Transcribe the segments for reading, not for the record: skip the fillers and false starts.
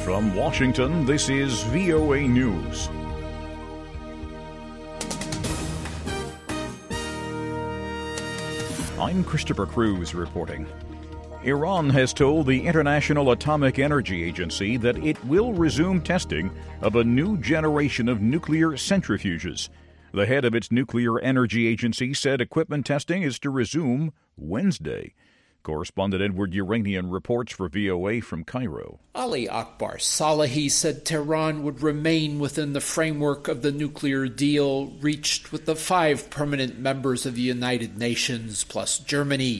From Washington, this is VOA News. I'm Christopher Cruz reporting. Iran has told the International Atomic Energy Agency that it will resume testing of a new generation of nuclear centrifuges. The head of its nuclear energy agency said equipment testing is to resume Wednesday. Correspondent Edward Uranian reports for VOA from Cairo. Ali Akbar Salehi said Tehran would remain within the framework of the nuclear deal reached with the 5 permanent members of the United Nations plus Germany.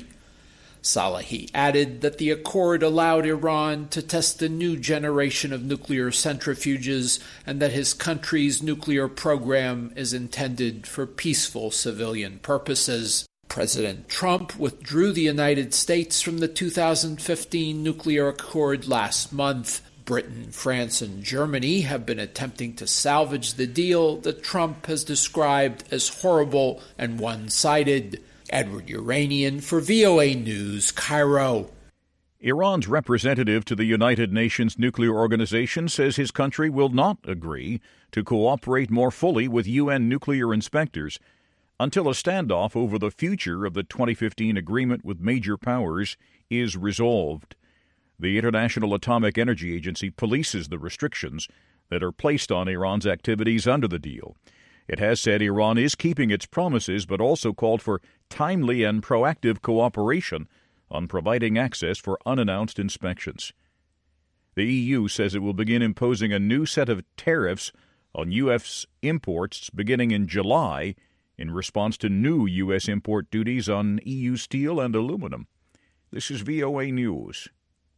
Salehi added that the accord allowed Iran to test a new generation of nuclear centrifuges and that his country's nuclear program is intended for peaceful civilian purposes. President Trump withdrew the United States from the 2015 nuclear accord last month. Britain, France, and Germany have been attempting to salvage the deal that Trump has described as horrible and one-sided. Edward Uranian for VOA News, Cairo. Iran's representative to the United Nations Nuclear Organization says his country will not agree to cooperate more fully with UN nuclear inspectors until a standoff over the future of the 2015 agreement with major powers is resolved. The International Atomic Energy Agency polices the restrictions that are placed on Iran's activities under the deal. It has said Iran is keeping its promises, but also called for timely and proactive cooperation on providing access for unannounced inspections. The EU says it will begin imposing a new set of tariffs on U.S. imports beginning in July in response to new U.S. import duties on EU steel and aluminum. This is VOA News.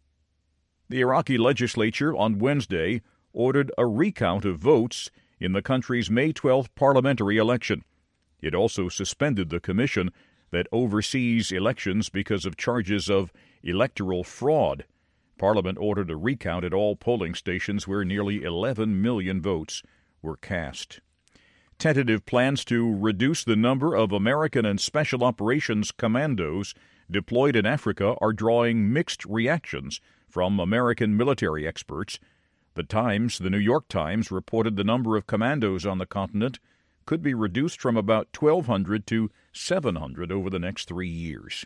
The Iraqi legislature on Wednesday ordered a recount of votes in the country's May 12th parliamentary election. It also suspended the commission that oversees elections because of charges of electoral fraud. Parliament ordered a recount at all polling stations where nearly 11 million votes were cast. Tentative plans to reduce the number of American and Special Operations commandos deployed in Africa are drawing mixed reactions from American military experts. The New York Times, reported the number of commandos on the continent could be reduced from about 1,200 to 700 over the next 3 years.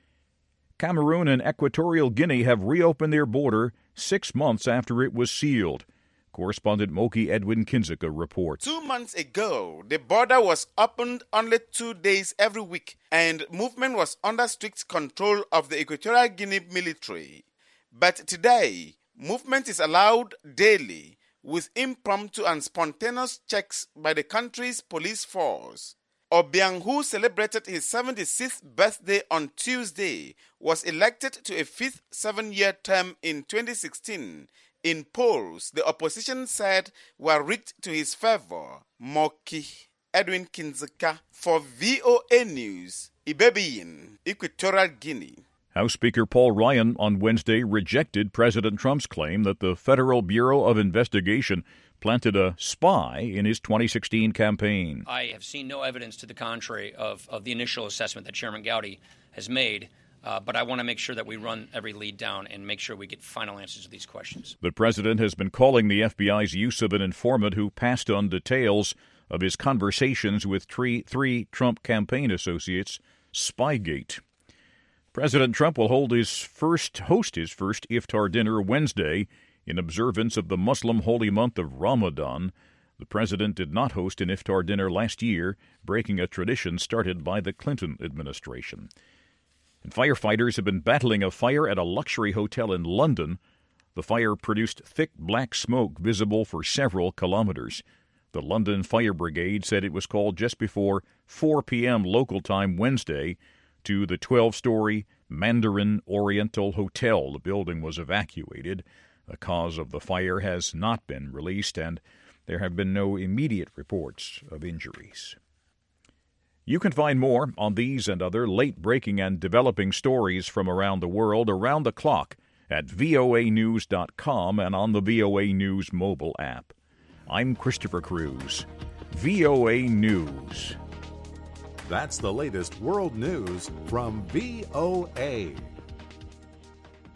Cameroon and Equatorial Guinea have reopened their border 6 months after it was sealed. Correspondent Moki Edwin Kinzeka reports. 2 months ago, the border was opened only 2 days every week, and movement was under strict control of the Equatorial Guinea military. But today, movement is allowed daily with impromptu and spontaneous checks by the country's police force. Obiang, who celebrated his 76th birthday on Tuesday, was elected to a fifth 7-year term in 2016. In polls, the opposition said were rigged to his favor. Moki Edwin Kinzeka for VOA News, Ibebiyin, Equatorial Guinea. House Speaker Paul Ryan on Wednesday rejected President Trump's claim that the Federal Bureau of Investigation planted a spy in his 2016 campaign. I have seen no evidence to the contrary of the initial assessment that Chairman Gowdy has made. But I want to make sure that we run every lead down and make sure we get final answers to these questions. The president has been calling the FBI's use of an informant who passed on details of his conversations with three Trump campaign associates Spygate. President Trump will host his first iftar dinner Wednesday in observance of the Muslim holy month of Ramadan. The president did not host an iftar dinner last year, breaking a tradition started by the Clinton administration. And firefighters have been battling a fire at a luxury hotel in London. The fire produced thick black smoke visible for several kilometers. The London Fire Brigade said it was called just before 4 p.m. local time Wednesday to the 12-story Mandarin Oriental Hotel. The building was evacuated. The cause of the fire has not been released, and there have been no immediate reports of injuries. You can find more on these and other late-breaking and developing stories from around the world around the clock at voanews.com and on the VOA News mobile app. I'm Christopher Cruz, VOA News. That's the latest world news from VOA.